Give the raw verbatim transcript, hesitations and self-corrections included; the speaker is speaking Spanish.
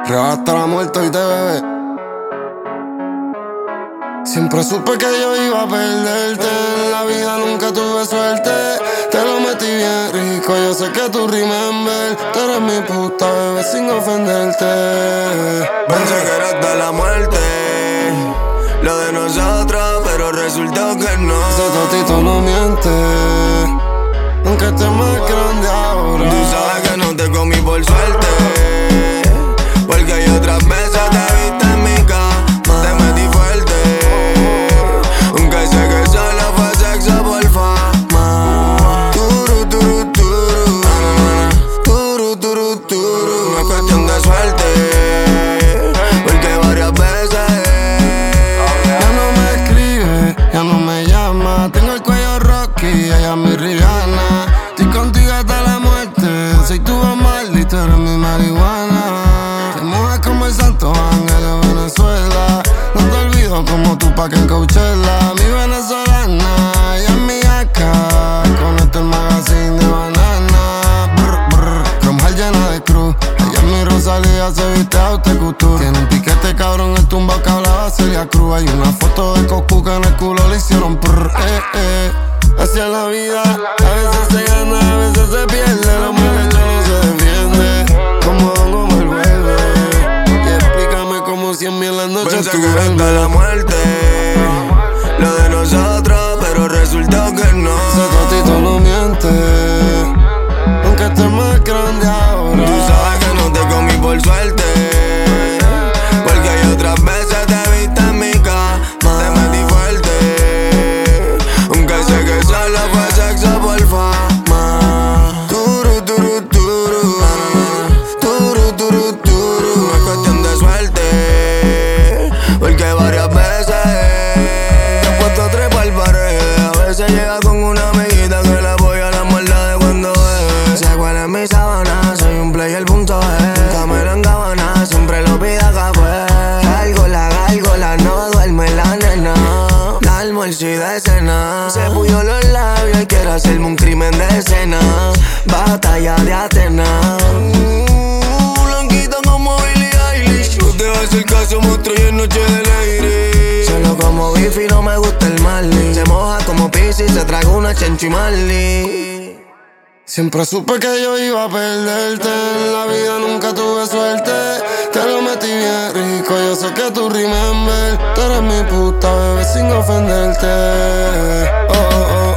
Rebata hasta la muerte y te bebé. Siempre supe que yo iba a perderte. En la vida nunca tuve suerte. Te lo metí bien rico, yo sé que tú remember. Tú eres mi puta, bebé, sin ofenderte. Pensé que era hasta la muerte lo de nosotros, pero resultó que no. Ese totito no miente, aunque esté más grande ahora. Tú sabes que no te comí por suerte, porque hay otras veces te viste en mi cama, te metí fuerte, aunque sé que solo fue sexo por fama. Turu, turu, turu, turu, turu, turu. No es cuestión de suerte, porque varias veces ya no me escribe, ya no me llama. Tengo el cuello Rocky, ella es mi Rihanna. Estoy contigo hasta la muerte, soy tu Bob y tú eres mi marihuana. Te mueves como el santo ángel de Venezuela. No te olvido como tú pa' que en Coachella. Mi venezolana, ella es mi acá. Con este el magazine de banana. Brr, brr, cromjal llena de cruz. Ella es mi Rosalía, se viste haute couture. Tiene un piquete cabrón, el tumba que hablaba Celia Cruz. Hay una foto de Coscu que en el culo le hicieron prr, eh, eh. Hacia la vida, a veces se gana, a veces se pierde. Lo mal hecho no se defiende, como Don Omar vuelve. Y explícame como si en mí en las noches pensé tú que era hasta duermes. la muerte lo de nosotros, pero resultó que no. Ese totito no miente, aunque esté más grande ahora. Tú sabes que no te comí por suerte, porque hay otras veces te viste en mi cama, te metí fuerte, aunque sé que solo fue sexo por fama. Turu, turu, turu, turu, turu, turu. No es cuestión de suerte, porque varias veces te he puesto a trepar paredes. A veces llega con una amiguita que le apoya la maldad de cuando es. Se cuela en mi sábana, soy un player punto G. Nunca me lo engabana, siempre lo pida café. Gárgola, gárgola, no duerme la nena. La almuerzo y de cena. Se puyó los labios y quiere hacerme un crimen de escena. Batalla de Atenas. Uh, blanquita como Billie Eilish. No te hace el caso, monstruo y en noche de lady. Solo como bifi, no me gusta el Marley. Se moja como Piscis, se traga una chencho y Marley. Siempre supe que yo iba a perderte. En la vida nunca tuve suerte. Te lo metí bien rico, yo sé que tú remember. Tú eres mi puta, bebé, sin ofenderte. Oh, oh, oh.